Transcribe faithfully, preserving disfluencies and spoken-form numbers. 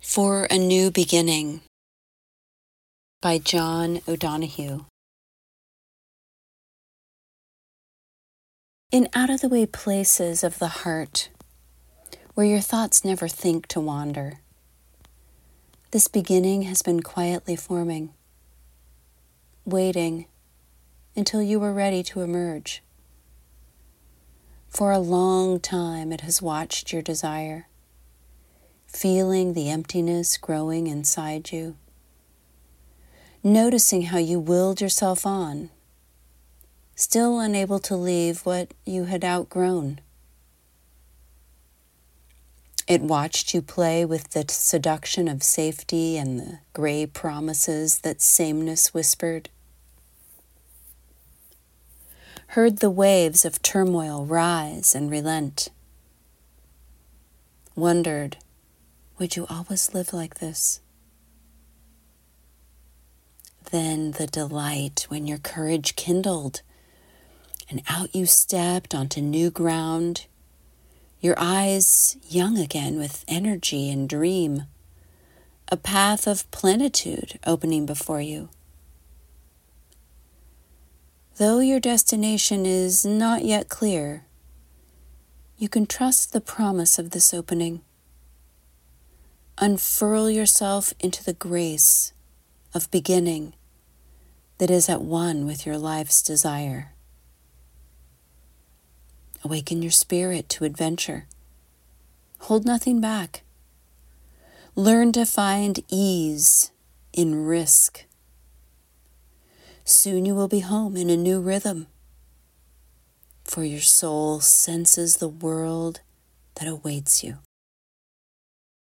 For a New Beginning by John O'Donohue. In out-of-the-way places of the heart, where your thoughts never think to wander, this beginning has been quietly forming, waiting until you were ready to emerge. For a long time it has watched your desire, feeling the emptiness growing inside you, noticing how you willed yourself on, still unable to leave what you had outgrown. It watched you play with the seduction of safety and the gray promises that sameness whispered, heard the waves of turmoil rise and relent, wondered, would you always live like this? Then the delight when your courage kindled and out you stepped onto new ground, your eyes young again with energy and dream, a path of plenitude opening before you. Though your destination is not yet clear, you can trust the promise of this opening. Unfurl yourself into the grace of beginning that is at one with your life's desire. Awaken your spirit to adventure. Hold nothing back. Learn to find ease in risk. Soon you will be home in a new rhythm, for your soul senses the world that awaits you.